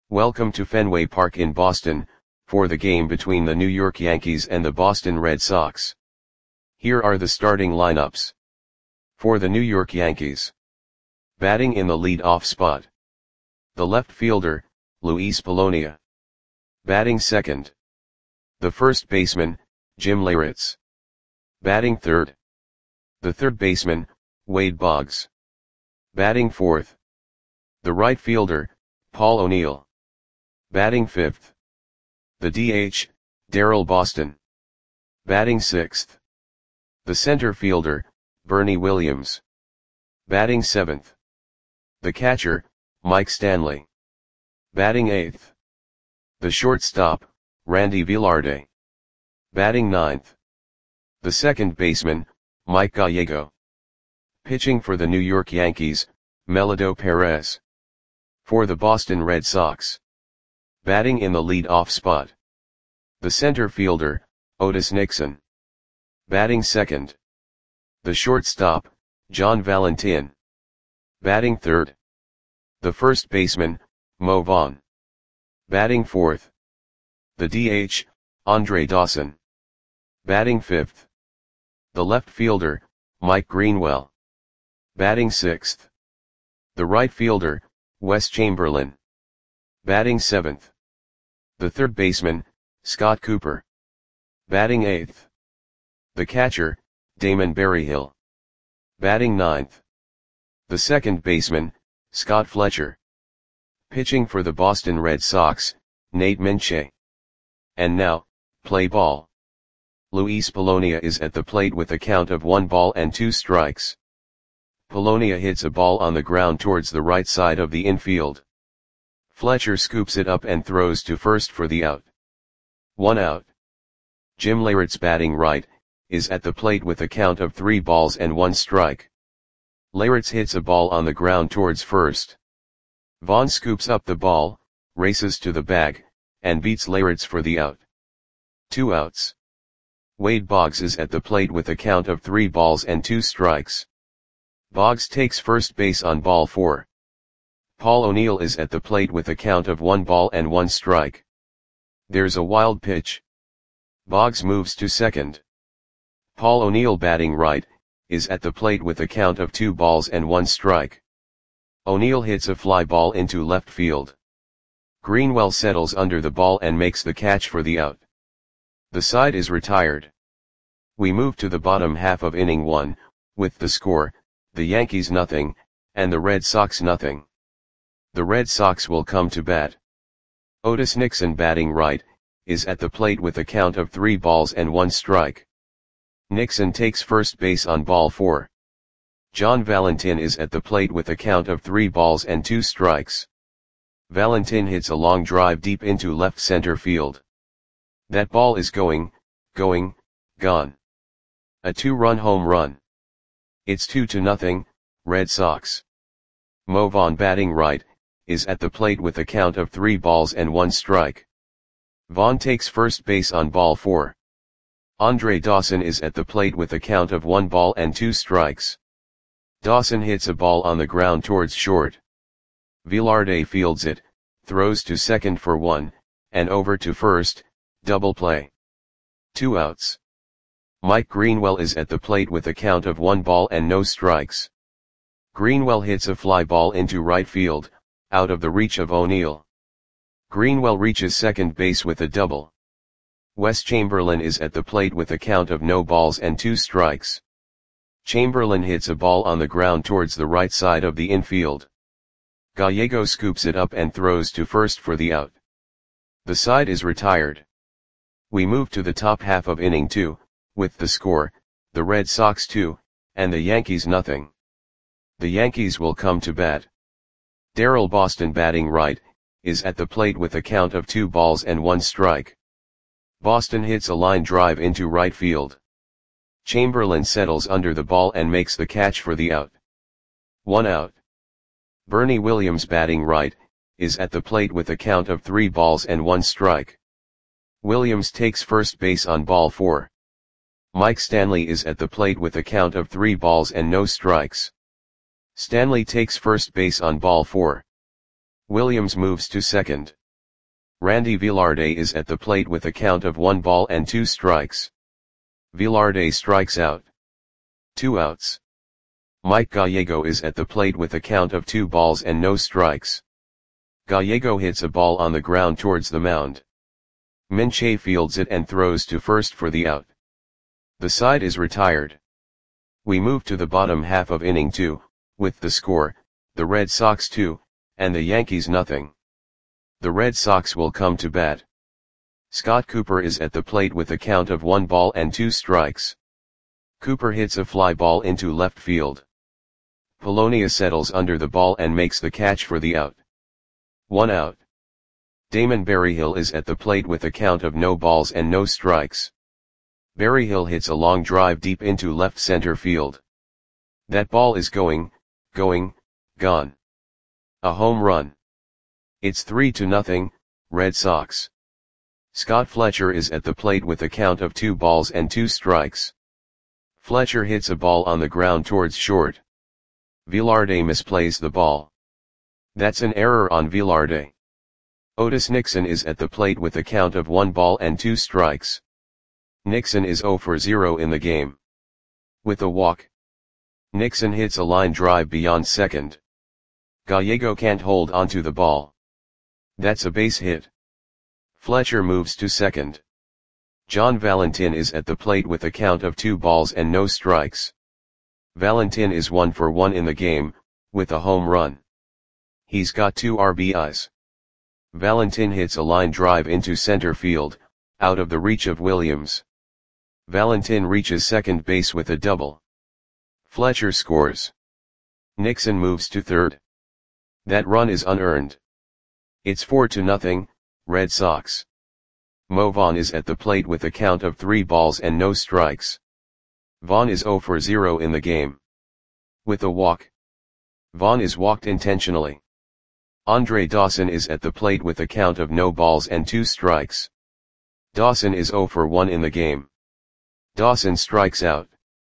Welcome to Fenway Park in Boston, for the game between the New York Yankees and the Boston Red Sox. Here are the starting lineups. For the New York Yankees. Batting in the lead-off spot. The left fielder, Luis Polonia. Batting second. The first baseman, Jim Leyritz. Batting third. The third baseman, Wade Boggs. Batting fourth. The right fielder, Paul O'Neill. Batting fifth. The DH, Daryl Boston. Batting sixth. The center fielder, Bernie Williams. Batting seventh. The catcher, Mike Stanley. Batting eighth. The shortstop, Randy Velarde. Batting ninth. The second baseman, Mike Gallego. Pitching for the New York Yankees, Melido Perez. For the Boston Red Sox. Batting in the lead-off spot. The center fielder, Otis Nixon. Batting second. The shortstop, John Valentin. Batting third. The first baseman, Mo Vaughn. Batting fourth. The DH, Andre Dawson. Batting fifth. The left fielder, Mike Greenwell. Batting sixth. The right fielder, Wes Chamberlain. Batting seventh. The third baseman, Scott Cooper. Batting eighth. The catcher, Damon Berryhill. Batting ninth. The second baseman, Scott Fletcher. Pitching for the Boston Red Sox, Nate Minchey. And now, play ball. Luis Polonia is at the plate with a count of 1-2 strikes. Polonia hits a ball on the ground towards the right side of the infield. Fletcher scoops it up and throws to first for the out. 1 out. Jim Leyritz, batting right, is at the plate with a count of 3-1 strike. Leyritz hits a ball on the ground towards first. Vaughn scoops up the ball, races to the bag, and beats Leyritz for the out. 2 outs. Wade Boggs is at the plate with a count of 3-2 strikes. Boggs takes first base on ball 4. Paul O'Neill is at the plate with a count of 1-1 strike. There's a wild pitch. Boggs moves to second. Paul O'Neill, batting right, is at the plate with a count of 2-1 strike. O'Neill hits a fly ball into left field. Greenwell settles under the ball and makes the catch for the out. The side is retired. We move to the bottom half of inning 1, with the score, the Yankees 0, and the Red Sox 0. The Red Sox will come to bat. Otis Nixon, batting right, is at the plate with a count of 3-1 strike. Nixon takes first base on ball 4. John Valentin is at the plate with a count of 3-2 strikes. Valentin hits a long drive deep into left center field. That ball is gone. A 2-run home run. It's 2-0, Red Sox. Mo Vaughn, batting right, is at the plate with a count of 3-1 strike. Vaughn takes first base on ball 4. Andre Dawson is at the plate with a count of 1-2 strikes. Dawson hits a ball on the ground towards short. Velarde fields it, throws to second for 1, and over to first, double play. 2 outs. Mike Greenwell is at the plate with a count of 1-0 strikes. Greenwell hits a fly ball into right field, out of the reach of O'Neill. Greenwell reaches second base with a double. Wes Chamberlain is at the plate with a count of 0-2 strikes. Chamberlain hits a ball on the ground towards the right side of the infield. Gallego scoops it up and throws to first for the out. The side is retired. We move to the top half of inning 2, with the score, the Red Sox 2, and the Yankees 0. The Yankees will come to bat. Daryl Boston, batting right, is at the plate with a count of 2-1 strike. Boston hits a line drive into right field. Chamberlain settles under the ball and makes the catch for the out. 1 out. Bernie Williams, batting right, is at the plate with a count of 3-1 strike. Williams takes first base on ball 4. Mike Stanley is at the plate with a count of 3 balls and no strikes. Stanley takes first base on ball 4. Williams moves to second. Randy Velarde is at the plate with a count of 1 ball and 2 strikes. Velarde strikes out. 2 outs. Mike Gallego is at the plate with a count of 2 balls and no strikes. Gallego hits a ball on the ground towards the mound. Minche fields it and throws to first for the out. The side is retired. We move to the bottom half of inning 2, with the score, the Red Sox 2, and the Yankees nothing. The Red Sox will come to bat. Scott Cooper is at the plate with a count of 1 ball and 2 strikes. Cooper hits a fly ball into left field. Polonia settles under the ball and makes the catch for the out. 1 out. Damon Berryhill is at the plate with a count of no balls and no strikes. Berryhill hits a long drive deep into left center field. That ball is gone. A home run. It's 3-0, Red Sox. Scott Fletcher is at the plate with a count of 2 balls and 2 strikes. Fletcher hits a ball on the ground towards short. Velarde misplays the ball. That's an error on Velarde. Otis Nixon is at the plate with a count of 1 ball and 2 strikes. Nixon is 0 for 0 in the game. With a walk. Nixon hits a line drive beyond second. Gallego can't hold onto the ball. That's a base hit. Fletcher moves to second. John Valentin is at the plate with a count of 2 balls and no strikes. Valentin is 1 for 1 in the game, with a home run. He's got 2 RBIs. Valentin hits a line drive into center field, out of the reach of Williams. Valentin reaches second base with a double. Fletcher scores. Nixon moves to third. That run is unearned. It's 4-0, Red Sox. Mo Vaughn is at the plate with a count of 3 balls and no strikes. Vaughn is 0 for 0 in the game. With a walk. Vaughn is walked intentionally. Andre Dawson is at the plate with a count of no balls and 2 strikes. Dawson is 0 for 1 in the game. Dawson strikes out.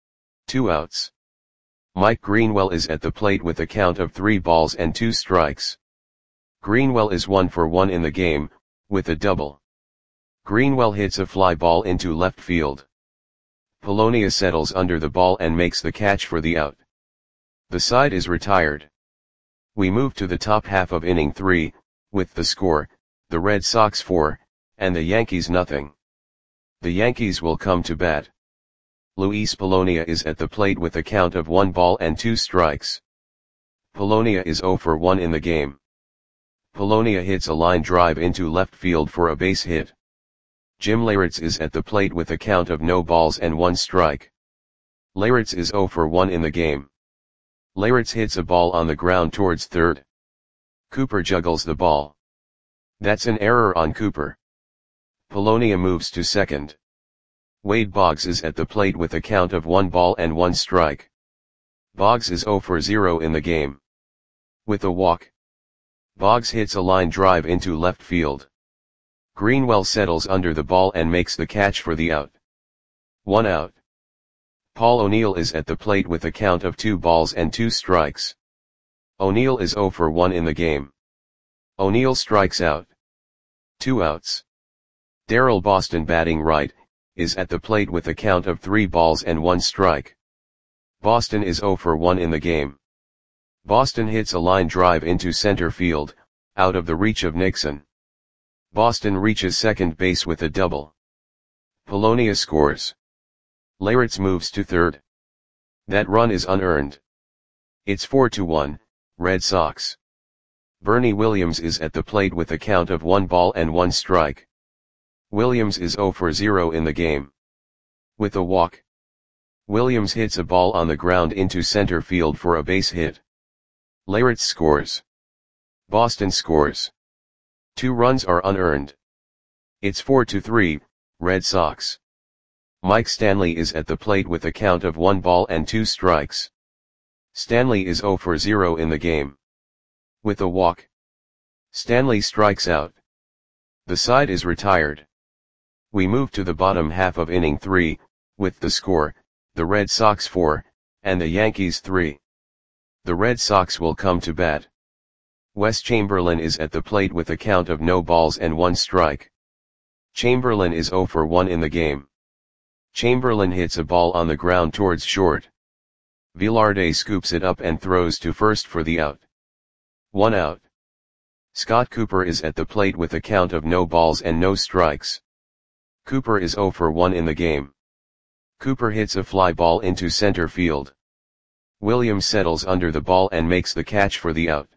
2 outs. Mike Greenwell is at the plate with a count of 3 balls and 2 strikes. Greenwell is 1 for 1 in the game, with a double. Greenwell hits a fly ball into left field. Polonia settles under the ball and makes the catch for the out. The side is retired. We move to the top half of inning 3, with the score, the Red Sox 4, and the Yankees nothing. The Yankees will come to bat. Luis Polonia is at the plate with a count of 1 ball and 2 strikes. Polonia is 0 for 1 in the game. Polonia hits a line drive into left field for a base hit. Jim Leyritz is at the plate with a count of no balls and 1 strike. Leyritz is 0 for 1 in the game. Leyritz hits a ball on the ground towards third. Cooper juggles the ball. That's an error on Cooper. Polonia moves to second. Wade Boggs is at the plate with a count of 1 ball and 1 strike. Boggs is 0 for 0 in the game. With a walk. Boggs hits a line drive into left field. Greenwell settles under the ball and makes the catch for the out. 1 out. Paul O'Neill is at the plate with a count of 2 balls and 2 strikes. O'Neill is 0 for 1 in the game. O'Neill strikes out. 2 outs. Darrell Boston, batting right, is at the plate with a count of 3 balls and 1 strike. Boston is 0 for 1 in the game. Boston hits a line drive into center field, out of the reach of Nixon. Boston reaches second base with a double. Polonia scores. Leyritz moves to third. That run is unearned. It's 4-1, Red Sox. Bernie Williams is at the plate with a count of 1 ball and 1 strike. Williams is 0 for 0 in the game. With a walk. Williams hits a ball on the ground into center field for a base hit. Leyritz scores. Boston scores. 2 runs are unearned. It's 4-3, Red Sox. Mike Stanley is at the plate with a count of 1 ball and 2 strikes. Stanley is 0 for 0 in the game. With a walk. Stanley strikes out. The side is retired. We move to the bottom half of inning 3, with the score, the Red Sox 4, and the Yankees 3. The Red Sox will come to bat. Wes Chamberlain is at the plate with a count of no balls and 1 strike. Chamberlain is 0 for 1 in the game. Chamberlain hits a ball on the ground towards short. Velarde scoops it up and throws to first for the out. 1 out. Scott Cooper is at the plate with a count of no balls and no strikes. Cooper is 0 for 1 in the game. Cooper hits a fly ball into center field. Williams settles under the ball and makes the catch for the out.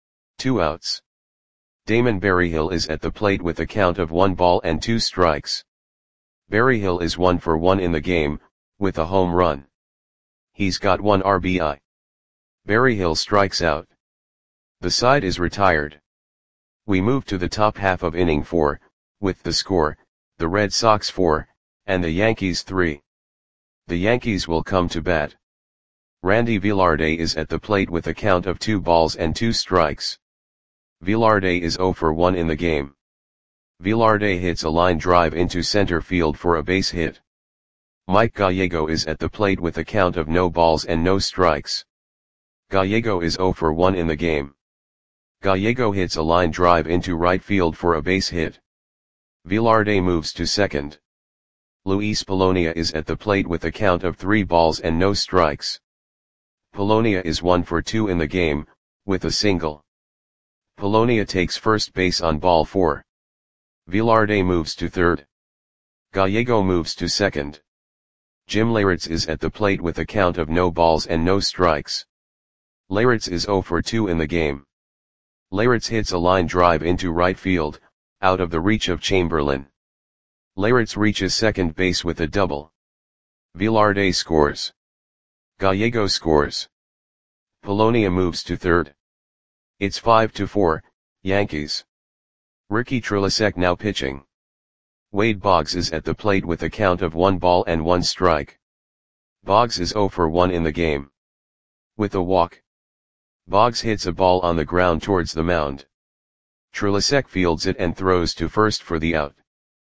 2 outs. Damon Berryhill is at the plate with a count of 1 ball and 2 strikes. Berryhill is 1 for 1 in the game, with a home run. He's got 1 RBI. Berryhill strikes out. The side is retired. We move to the top half of inning 4, with the score, the Red Sox 4, and the Yankees 3. The Yankees will come to bat. Randy Velarde is at the plate with a count of 2 balls and 2 strikes. Velarde is 0 for 1 in the game. Velarde hits a line drive into center field for a base hit. Mike Gallego is at the plate with a count of no balls and no strikes. Gallego is 0 for 1 in the game. Gallego hits a line drive into right field for a base hit. Velarde moves to second. Luis Polonia is at the plate with a count of 3 balls and no strikes. Polonia is 1 for 2 in the game, with a single. Polonia takes first base on ball 4. Velarde moves to third. Gallego moves to second. Jim Leyritz is at the plate with a count of no balls and no strikes. Leyritz is 0 for 2 in the game. Leyritz hits a line drive into right field, out of the reach of Chamberlain. Leyritz reaches second base with a double. Velarde scores. Gallego scores. Polonia moves to third. It's 5-4, Yankees. Ricky Trilasek now pitching. Wade Boggs is at the plate with a count of 1 ball and 1 strike. Boggs is 0 for 1 in the game. With a walk. Boggs hits a ball on the ground towards the mound. Trilasek fields it and throws to first for the out.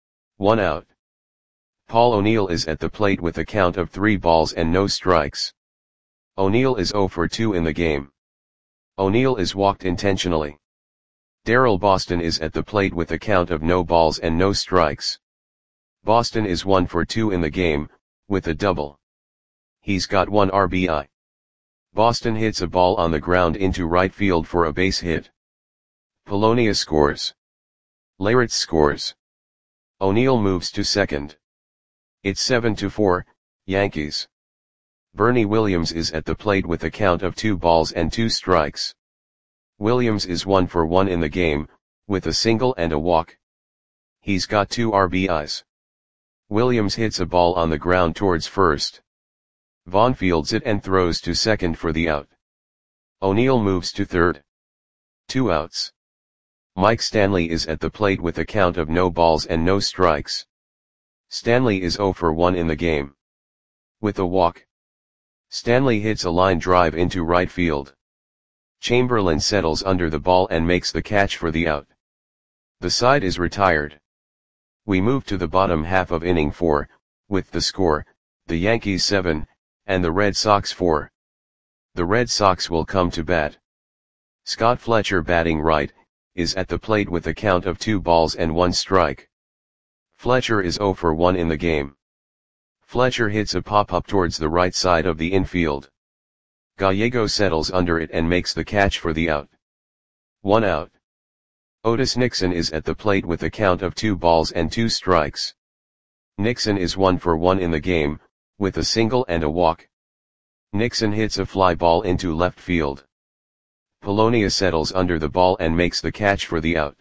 1 out. Paul O'Neill is at the plate with a count of 3 balls and no strikes. O'Neill is 0 for 2 in the game. O'Neill is walked intentionally. Darrell Boston is at the plate with a count of no balls and no strikes. Boston is 1 for 2 in the game, with a double. He's got 1 RBI. Boston hits a ball on the ground into right field for a base hit. Polonia scores. Leyritz scores. O'Neill moves to second. It's 7-4, Yankees. Bernie Williams is at the plate with a count of 2 balls and 2 strikes. Williams is 1 for 1 in the game, with a single and a walk. He's got 2 RBIs. Williams hits a ball on the ground towards first. Vaughn fields it and throws to second for the out. O'Neill moves to third. 2 outs. Mike Stanley is at the plate with a count of no balls and no strikes. Stanley is 0 for 1 in the game. With a walk. Stanley hits a line drive into right field. Chamberlain settles under the ball and makes the catch for the out. The side is retired. We move to the bottom half of inning 4, with the score, the Yankees 7, and the Red Sox 4. The Red Sox will come to bat. Scott Fletcher batting right, is at the plate with a count of 2 balls and 1 strike. Fletcher is 0 for 1 in the game. Fletcher hits a pop-up towards the right side of the infield. Gallego settles under it and makes the catch for the out. 1 out. Otis Nixon is at the plate with a count of 2 balls and 2 strikes. Nixon is 1 for 1 in the game, with a single and a walk. Nixon hits a fly ball into left field. Polonia settles under the ball and makes the catch for the out.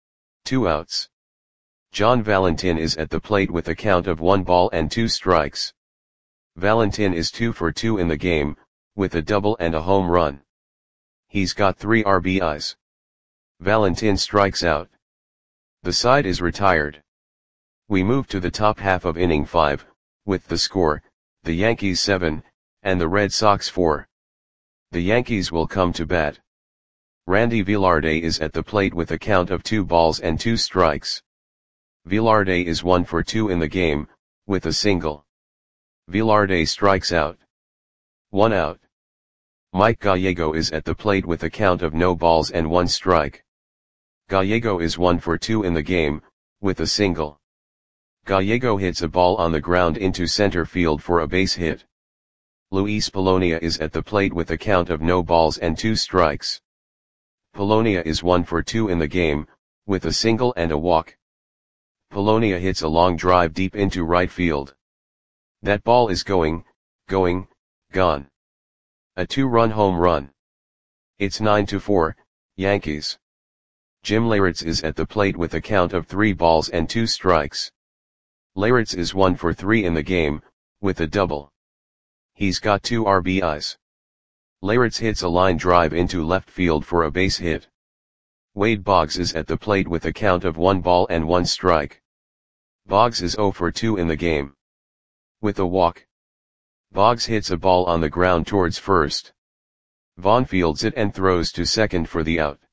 2 outs. John Valentin is at the plate with a count of 1 ball and 2 strikes. Valentin is 2 for 2 in the game, with a double and a home run. He's got 3 RBIs. Valentin strikes out. The side is retired. We move to the top half of inning 5, with the score, the Yankees 7, and the Red Sox 4. The Yankees will come to bat. Randy Velarde is at the plate with a count of 2 balls and 2 strikes. Velarde is 1 for 2 in the game, with a single. Velarde strikes out. 1 out. Mike Gallego is at the plate with a count of no balls and 1 strike. Gallego is 1 for 2 in the game, with a single. Gallego hits a ball on the ground into center field for a base hit. Luis Polonia is at the plate with a count of no balls and 2 strikes. Polonia is 1 for 2 in the game, with a single and a walk. Polonia hits a long drive deep into right field. That ball is gone. A 2-run home run. It's 9-4, Yankees. Jim Leyritz is at the plate with a count of 3 balls and 2 strikes. Leyritz is 1 for 3 in the game, with a double. He's got 2 RBIs. Leyritz hits a line drive into left field for a base hit. Wade Boggs is at the plate with a count of 1 ball and 1 strike. Boggs is 0 for 2 in the game. With a walk. Boggs hits a ball on the ground towards first. Vaughn fields it and throws to second for the out.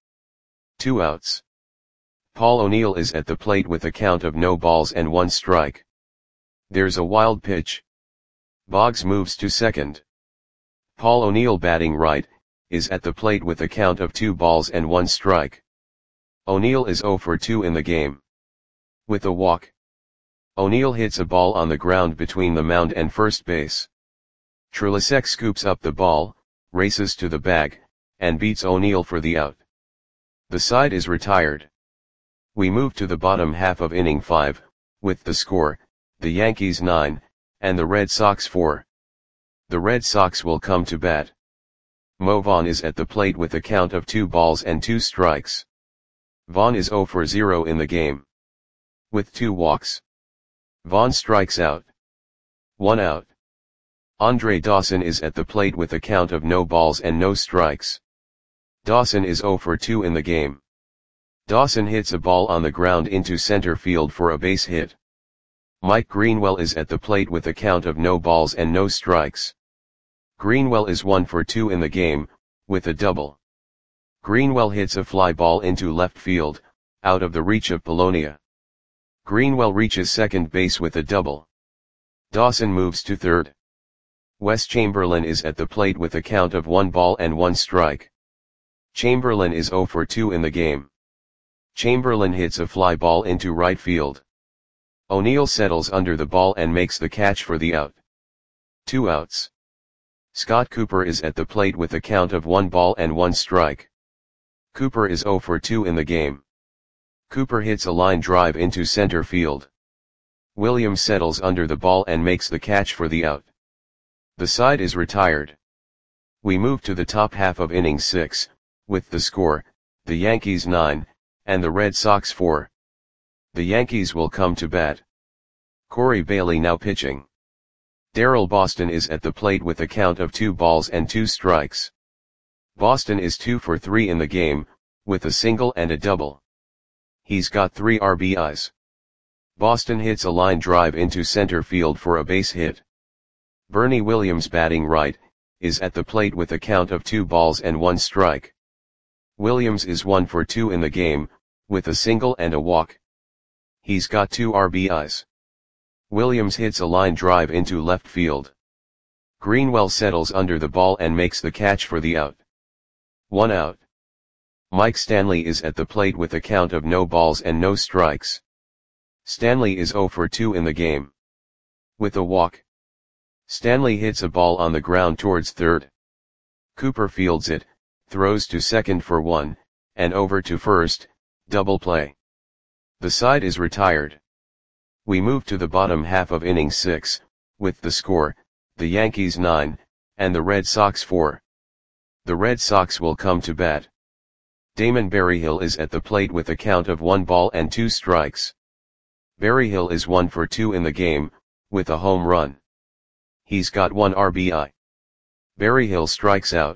2 outs. Paul O'Neill is at the plate with a count of no balls and 1 strike. There's a wild pitch. Boggs moves to second. Paul O'Neill, batting right, is at the plate with a count of 2 balls and 1 strike. O'Neill is 0 for 2 in the game. With a walk. O'Neill hits a ball on the ground between the mound and first base. Trelosek scoops up the ball, races to the bag, and beats O'Neill for the out. The side is retired. We move to the bottom half of inning 5, with the score, the Yankees 9, and the Red Sox 4. The Red Sox will come to bat. Mo Vaughn is at the plate with a count of 2 balls and 2 strikes. Vaughn is 0 for 0 in the game. With 2 walks. Vaughn strikes out. 1 out. Andre Dawson is at the plate with a count of no balls and no strikes. Dawson is 0 for 2 in the game. Dawson hits a ball on the ground into center field for a base hit. Mike Greenwell is at the plate with a count of no balls and no strikes. Greenwell is 1 for 2 in the game, with a double. Greenwell hits a fly ball into left field, out of the reach of Polonia. Greenwell reaches second base with a double. Dawson moves to third. Wes Chamberlain is at the plate with a count of 1 ball and 1 strike. Chamberlain is 0 for 2 in the game. Chamberlain hits a fly ball into right field. O'Neill settles under the ball and makes the catch for the out. 2 outs. Scott Cooper is at the plate with a count of 1 ball and 1 strike. Cooper is 0 for 2 in the game. Cooper hits a line drive into center field. Williams settles under the ball and makes the catch for the out. The side is retired. We move to the top half of inning 6, with the score, the Yankees 9, and the Red Sox 4. The Yankees will come to bat. Corey Bailey now pitching. Darryl Boston is at the plate with a count of 2 balls and 2 strikes. Boston is 2 for 3 in the game, with a single and a double. He's got 3 RBIs. Boston hits a line drive into center field for a base hit. Bernie Williams, batting right, is at the plate with a count of 2 balls and 1 strike. Williams is 1 for 2 in the game, with a single and a walk. He's got 2 RBIs. Williams hits a line drive into left field. Greenwell settles under the ball and makes the catch for the out. 1 out. Mike Stanley is at the plate with a count of no balls and no strikes. Stanley is 0 for 2 in the game. With a walk. Stanley hits a ball on the ground towards third. Cooper fields it, throws to second for 1, and over to first, double play. The side is retired. We move to the bottom half of inning 6, with the score, the Yankees 9, and the Red Sox 4. The Red Sox will come to bat. Damon Berryhill is at the plate with a count of 1 ball and 2 strikes. Berryhill is 1 for 2 in the game, with a home run. He's got 1 RBI. Berryhill strikes out.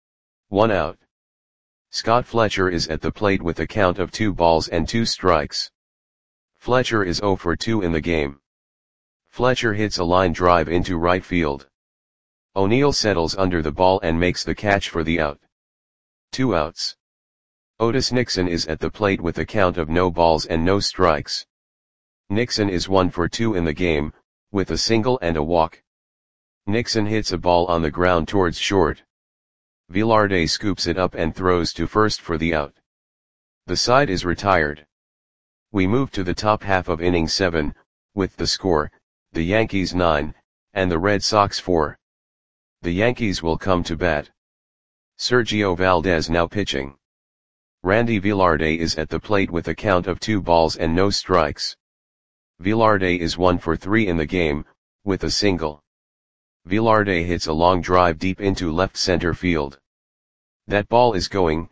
1 out. Scott Fletcher is at the plate with a count of 2 balls and 2 strikes. Fletcher is 0 for 2 in the game. Fletcher hits a line drive into right field. O'Neill settles under the ball and makes the catch for the out. 2 outs. Otis Nixon is at the plate with a count of no balls and no strikes. Nixon is 1 for 2 in the game, with a single and a walk. Nixon hits a ball on the ground towards short. Velarde scoops it up and throws to first for the out. The side is retired. We move to the top half of inning 7, with the score, the Yankees 9, and the Red Sox 4. The Yankees will come to bat. Sergio Valdez now pitching. Randy Velarde is at the plate with a count of 2 balls and no strikes. Velarde is 1 for 3 in the game, with a single. Velarde hits a long drive deep into left center field. That ball is going,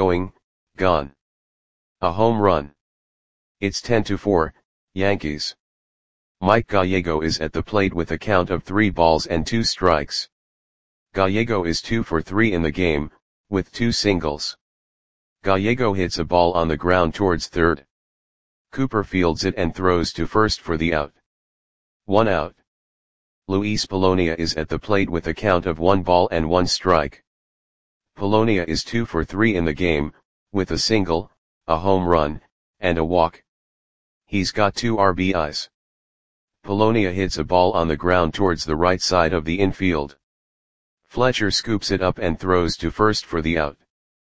gone. A home run. It's 10-4, Yankees. Mike Gallego is at the plate with a count of 3 balls and 2 strikes. Gallego is 2 for 3 in the game, with 2 singles. Gallego hits a ball on the ground towards third. Cooper fields it and throws to first for the out. 1 out. Luis Polonia is at the plate with a count of 1 ball and 1 strike. Polonia is 2 for 3 in the game, with a single, a home run, and a walk. He's got 2 RBIs. Polonia hits a ball on the ground towards the right side of the infield. Fletcher scoops it up and throws to first for the out.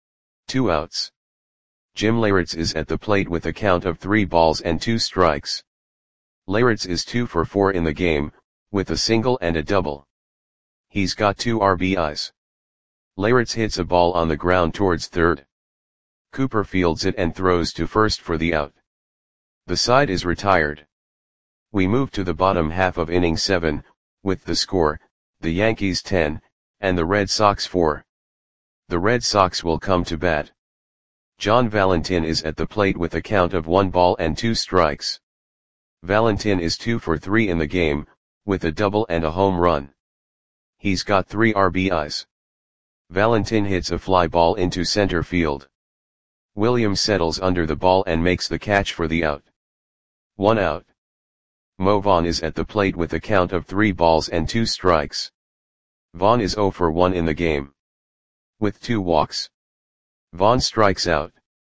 2 outs. Jim Leyritz is at the plate with a count of 3 balls and 2 strikes. Leyritz is 2 for 4 in the game, with a single and a double. He's got 2 RBIs. Leyritz hits a ball on the ground towards third. Cooper fields it and throws to first for the out. The side is retired. We move to the bottom half of inning 7, with the score, the Yankees 10, and the Red Sox 4. The Red Sox will come to bat. John Valentin is at the plate with a count of 1 ball and 2 strikes. Valentin is 2 for 3 in the game, with a double and a home run. He's got 3 RBIs. Valentin hits a fly ball into center field. Williams settles under the ball and makes the catch for the out. 1 out. Mo Vaughn is at the plate with a count of 3 balls and 2 strikes. Vaughn is 0 for 1 in the game. With 2 walks. Vaughn strikes out.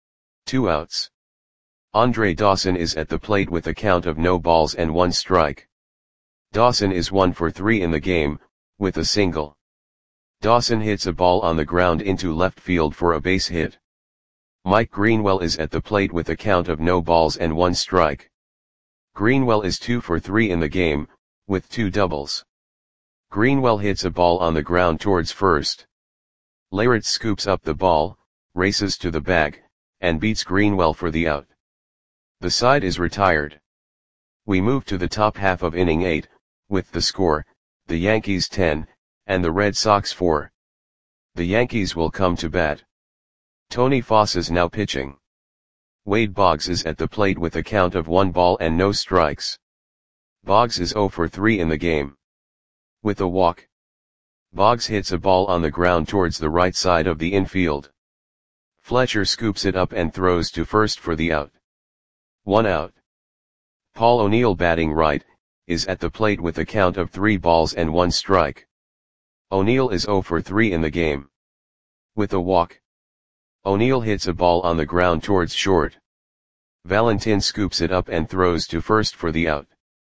2 outs. Andre Dawson is at the plate with a count of no balls and 1 strike. Dawson is 1 for 3 in the game, with a single. Dawson hits a ball on the ground into left field for a base hit. Mike Greenwell is at the plate with a count of no balls and 1 strike. Greenwell is 2 for 3 in the game, with 2 doubles. Greenwell hits a ball on the ground towards first. Leyritz scoops up the ball, races to the bag, and beats Greenwell for the out. The side is retired. We move to the top half of inning 8, with the score, the Yankees 10, and the Red Sox 4. The Yankees will come to bat. Tony Foss is now pitching. Wade Boggs is at the plate with a count of 1 ball and no strikes. Boggs is 0 for 3 in the game. With a walk. Boggs hits a ball on the ground towards the right side of the infield. Fletcher scoops it up and throws to first for the out. 1 out. Paul O'Neill batting right, is at the plate with a count of 3 balls and 1 strike. O'Neill is 0 for 3 in the game. With a walk. O'Neill hits a ball on the ground towards short. Valentin scoops it up and throws to first for the out.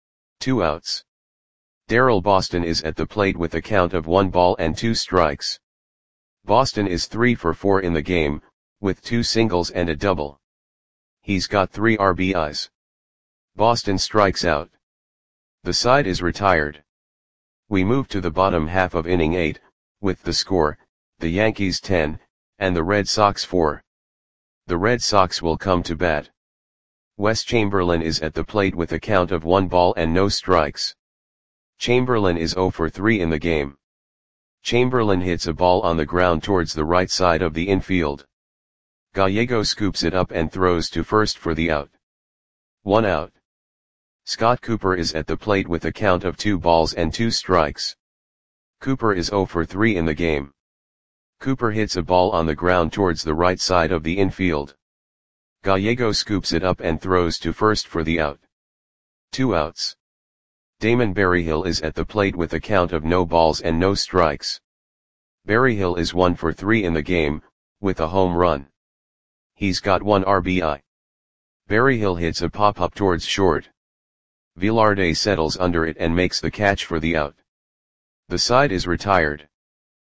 2 outs. Darrell Boston is at the plate with a count of 1 ball and 2 strikes. Boston is 3 for 4 in the game, with 2 singles and a double. He's got 3 RBIs. Boston strikes out. The side is retired. We move to the bottom half of inning 8, with the score, the Yankees 10, and the Red Sox 4. The Red Sox will come to bat. Wes Chamberlain is at the plate with a count of 1 ball and no strikes. Chamberlain is 0 for 3 in the game. Chamberlain hits a ball on the ground towards the right side of the infield. Gallego scoops it up and throws to first for the out. 1 out. Scott Cooper is at the plate with a count of 2 balls and 2 strikes. Cooper is 0 for 3 in the game. Cooper hits a ball on the ground towards the right side of the infield. Gallego scoops it up and throws to first for the out. 2 outs. Damon Berryhill is at the plate with a count of no balls and no strikes. Berryhill is 1 for 3 in the game, with a home run. He's got 1 RBI. Berryhill hits a pop-up towards short. Velarde settles under it and makes the catch for the out. The side is retired.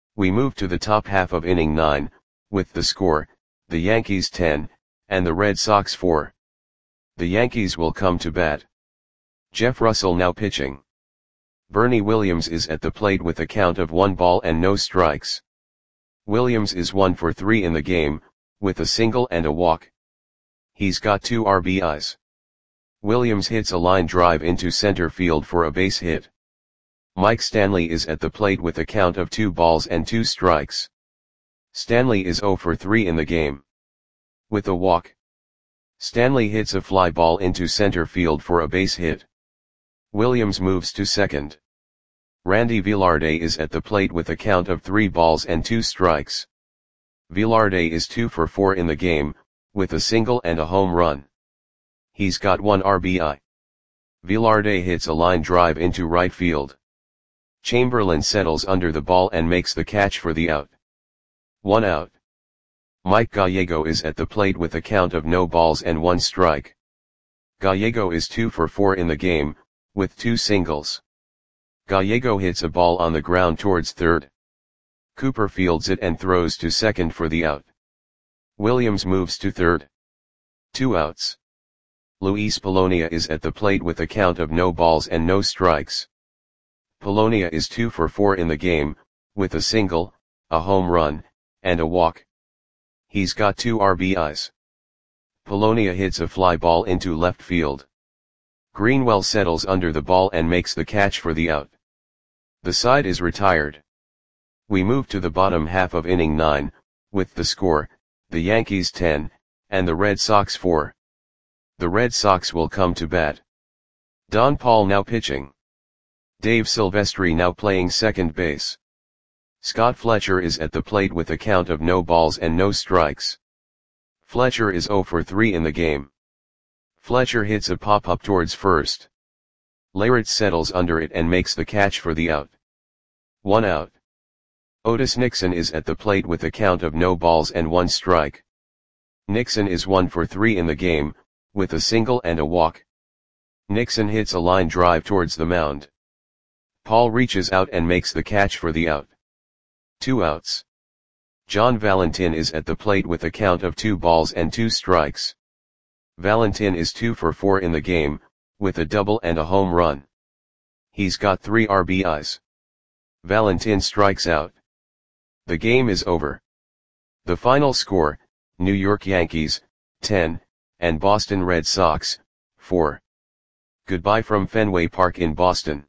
We move to the top half of inning 9, with the score, the Yankees 10, and the Red Sox 4. The Yankees will come to bat. Jeff Russell now pitching. Bernie Williams is at the plate with a count of 1 ball and no strikes. Williams is 1 for 3 in the game, with a single and a walk. He's got 2 RBIs. Williams hits a line drive into center field for a base hit. Mike Stanley is at the plate with a count of 2 balls and 2 strikes. Stanley is 0 for 3 in the game. With a walk. Stanley hits a fly ball into center field for a base hit. Williams moves to second. Randy Velarde is at the plate with a count of 3 balls and 2 strikes. Velarde is 2 for 4 in the game, with a single and a home run. He's got 1 RBI. Velarde hits a line drive into right field. Chamberlain settles under the ball and makes the catch for the out. 1 out. Mike Gallego is at the plate with a count of no balls and 1 strike. Gallego is 2 for 4 in the game, with 2 singles. Gallego hits a ball on the ground towards third. Cooper fields it and throws to second for the out. Williams moves to third. 2 outs. Luis Polonia is at the plate with a count of no balls and no strikes. Polonia is 2 for 4 in the game, with a single, a home run, and a walk. He's got 2 RBIs. Polonia hits a fly ball into left field. Greenwell settles under the ball and makes the catch for the out. The side is retired. We move to the bottom half of inning 9, with the score, the Yankees 10, and the Red Sox 4. The Red Sox will come to bat. Don Paul now pitching. Dave Silvestri now playing second base. Scott Fletcher is at the plate with a count of no balls and no strikes. Fletcher is 0 for 3 in the game. Fletcher hits a pop-up towards first. Leyritz settles under it and makes the catch for the out. 1 out. Otis Nixon is at the plate with a count of no balls and 1 strike. Nixon is 1 for 3 in the game, with a single and a walk. Nixon hits a line drive towards the mound. Paul reaches out and makes the catch for the out. 2 outs. John Valentin is at the plate with a count of 2 balls and 2 strikes. Valentin is 2 for 4 in the game, with a double and a home run. He's got 3 RBIs. Valentin strikes out. The game is over. The final score, New York Yankees, 10, and Boston Red Sox, 4. Goodbye from Fenway Park in Boston.